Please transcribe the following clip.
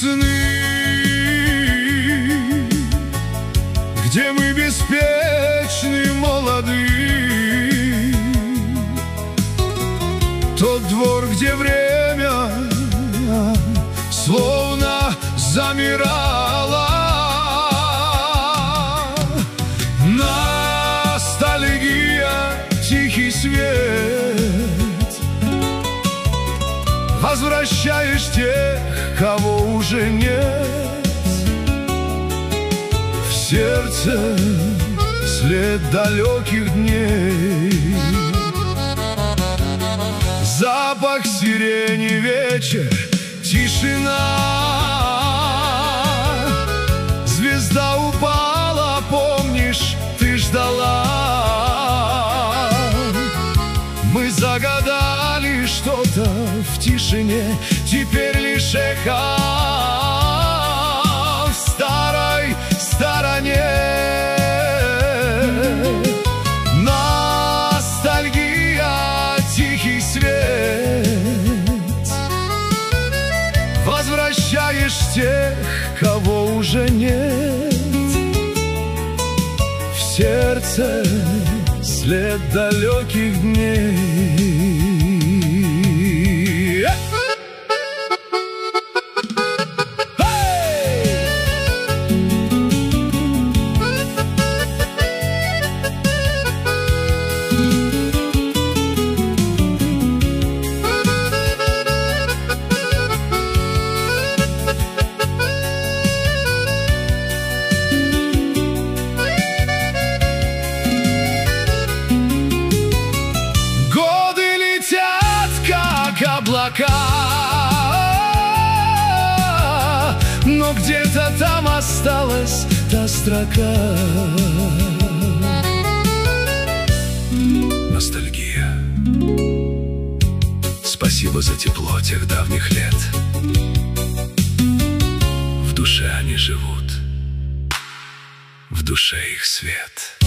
весны, где мы беспечны, молоды. Тот двор, где время словно замирало. Ностальгия, тихий свет, возвращаешь тех, кого уже нет. В сердце след далеких дней, запах сирени, вечер, тишина. Звезда упала, помнишь, ты ждала. Мы загадали что-то в тишине, теперь лишь эхо в старой стороне. Ностальгия, тихий свет, возвращаешь тех, кого уже нет. В сердце след далеких дней. Облака, но где-то там осталась та строка. Ностальгия. Спасибо за тепло тех давних лет. В душе они живут, в душе их свет.